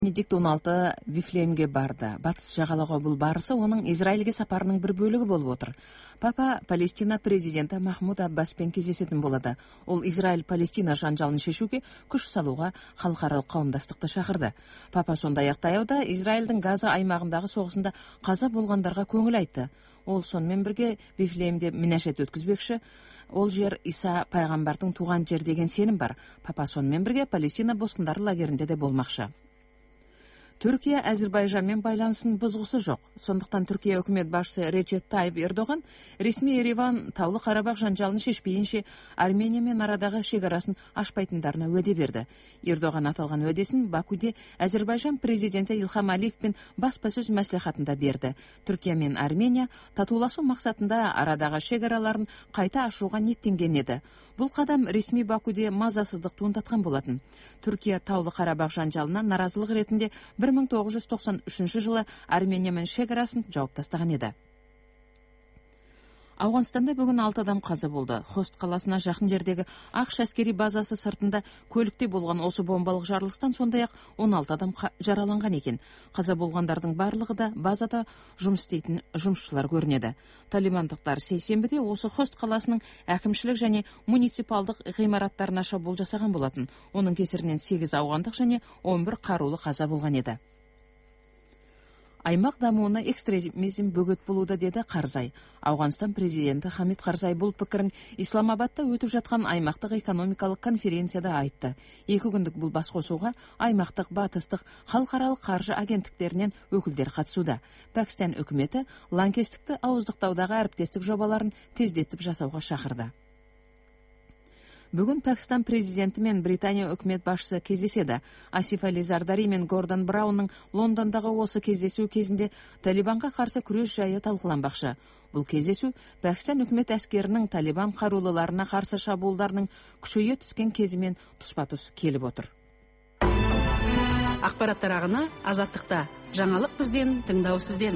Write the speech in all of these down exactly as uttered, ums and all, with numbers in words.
Бенедикт он алты Вифлеемге барды. Батыс жағалауға бұл барысы оның Израильге сапарының бір бөлігі болып отыр. Папа Палестина президенті Махмуд Аббаспен кездесетін болады. Ол Израиль-Палестина жанжалын шешуге күш салуға халықаралық қауымдастықты шақырды. Папа сондай-ақ таяуда Израильдің Газа аймағындағы соғысында қаза болғандарға көңіл айтты. Ол сонымен бірге Вифлеемде мінәжат өткізбекші. Ол жер Иса пайғамбардың туған жер деген сенім бар. Папа сонымен бірге Палестина босқындары лагерінде де болмақшы. Түркия Әзербайжанмен байланысын бұзғысы жоқ. Сондықтан Түркия үкімет басшысы Речеп Тайып Ердоған ресми Ереван Таулы Қарабақ жанжалын шешпейінше Армения мен арадағы шекарасын ашпайтындарына уәде берді. Ердоған аталған уәдесін Бакуде Әзербайжан президенті Илхам Алиевпен баспасөз мәслихатында берді. Түркия мен Армения татуласу мақсатында арадағы шекараларын қайта ашуға ниеттенген еді. Бұл қадам ресми Бакуде мазасыздық туындатқан болатын. Түркия Таулы Қарабақ жанжалына наразылық ретінде бір мың тоғыз жүз тоқсан үшінші жылы Армениямен шекарасын жауып тастаған еді. Ауғанстанда бүгін алты адам қаза болды. Хост қаласына жақын жердегі ақш әскери базасы сыртында көлікте болған осы бомбалық жарылыстан сондай-ақ он алты адам жараланған екен. Қаза болғандардың барлығы да базада жұмыс істейтін жұмысшылар көрінеді. Талибандықтар сейсенбіде осы Хост қаласының әкімшілік және муниципалдық ғимараттарына шабуыл жасаған болатын. Оның кесірінен сегіз ауғандық және он бір қарулы қаза болған еді. Аймақ дамуына экстремизм бөгет болуда, деді Қарзай. Ауғанстан президенті Хамид Қарзай бұл пікірін Исламабадта өтіп жатқан аймақтық экономикалық конференцияда айтты. Екі күндік бұл басқосуға аймақтық, батыстық, халықаралық қаржы агенттіктерінен өкілдер қатысуда. Пәкістан үкіметі лаңкестікті ауыздықтаудағы әріптестік жобаларын тездетіп жасауға шақырды. Бүгін Пәкістан президенті мен Британия үкімет басшысы кездеседі. Асиф Али Зардари мен Гордон Браунның Лондондағы осы кездесу кезінде Талибанға қарсы күрес жайы талқыланбақшы. Бұл кездесу Пәкістан үкімет әскерінің Талибан қарулыларына қарсы шабуылдарының күшейе түскен кезімен тұспа-тұс келіп отыр. Ақпараттар ағыны Азаттықта. Жаңалық бізден, тыңдау сізден.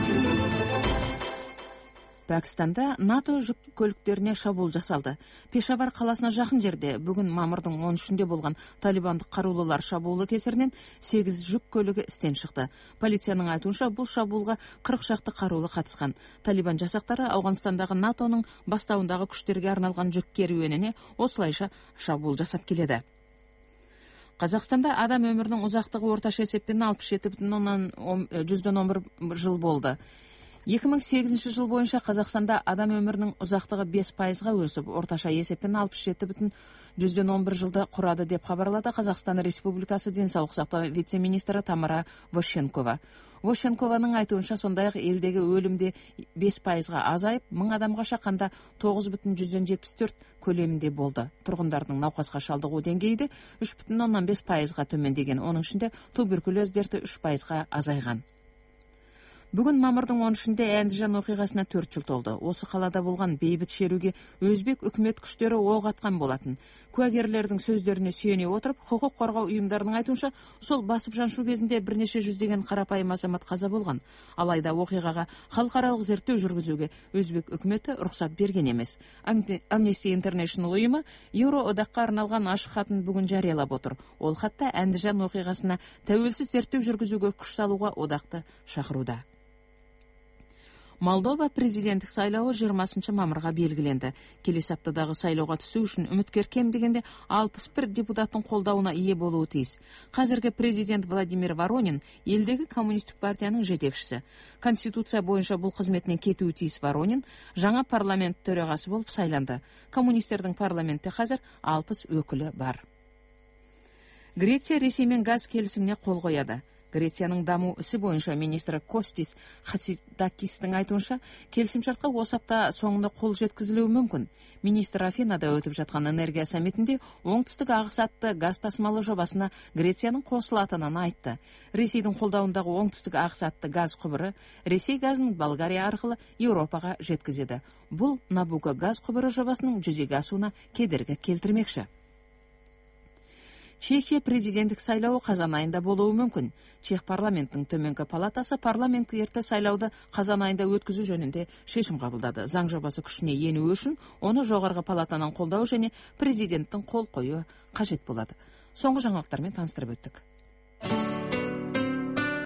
Пәкістанда НАТО жүк көліктеріне шабуыл жасалды. Пешавар қаласына жақын жерде бүгін мамырдың он үшінде болған талибандық қарулылар шабуылы кесірінен сегіз жүк көлігі істен шықты. Полицияның айтуынша бұл шабуылға қырық шақты қарулы қатысқан. Талибан жасақтары Ауғанстандағы НАТОның бастауындағы күштерге арналған жүк керуеніне осылайша шабуыл жасап келеді. Қазақстанда адам өмірінің ұзақтығы орташа есеппен алпыс жеті бүтін оннан бір жыл болды. екі мың сегізінші жыл бойынша Қазақстанда адам өмірінің ұзақтығы бес пайызға өсіп, орташа есеппен алпыс жеті бүтін оннан бір жылды құрады деп хабарлады Қазақстан Республикасы денсаулық сақтау вице-министрі Тамара Вощенкова. Вощенкованың айтуынша сондай-ақ елдегі өлімде бес пайызға азайып, мың адамға шаққанда тоғыз бүтін жүзден жетпіс төрт көлемінде болды. Тұрғындардың науқасқа шалдығу деңгейі де үш бүтін оннан бес пайызға төмендеген, оның ішінде туберкулез дерті үш пайызға азайған. Бүгін мамырдың он үшінде Әндіжан оқиғасына төрт жыл толды. Осы қалада болған бейбіт шеруге өзбек үкімет күштері оқ атқан болатын. Куәгерлердің сөздеріне сүйене отырып, құқық қорғау ұйымдарының айтуынша, сол басып жаншу кезінде бірнеше жүздеген қарапайым азамат қаза болған. Алайда оқиғаға халықаралық зерттеу жүргізуге өзбек үкіметі рұқсат берген емес. Amnesty International ұйымы Еуроодаққа арналған ашық хатын бүгін жариялап отыр. Ол хатта Әндіжан оқиғасына тәуелсіз зерттеу жүргізуге күш салуға одақты шақыруда. Молдова президенттік сайлауы жиырмасыншы мамырға белгіленді. Келесі аптадағы сайлауға түсу үшін үміткер кем дегенде алпыс бір депутаттың қолдауына ие болуы тиіс. Қазіргі президент Владимир Воронин елдегі коммунистік партияның жетекшісі. Конституция бойынша бұл қызметінен кетуі тиіс Воронин жаңа парламент төрағасы болып сайланды. Коммунистердің парламентте қазір алпыс өкілі бар. Греция Ресеймен газ келісіміне қол қояды. Грецияның даму ісі бойынша министрі Костис Хацидакистің айтуынша, келісімшартқа осы апта соңында қол жеткізілуі мүмкін. Министр Афинада өтіп жатқан энергия саммитінде оңтүстік ағыс атты газ тасымалы жобасына Грецияның қосылатынын айтты. Ресейдің қолдауындағы оңтүстік ағыс атты газ құбыры Ресей газын Болгария арқылы Еуропаға жеткізеді. Бұл Набуко газ құбыры жобасының жүзеге асуына кедергі келтірмекші. Чехия президенттік сайлауы қазан айында болуы мүмкін. Чех парламентінің төменгі палатасы парламенттік сайлауды қазан айында өткізу жөнінде шешім қабылдады. Заң жобасы күшіне енуі үшін оны жоғарғы палатаның қолдауы және президенттің қол қоюы қажет болады. Соңғы жаңалықтармен таныстырып өттік.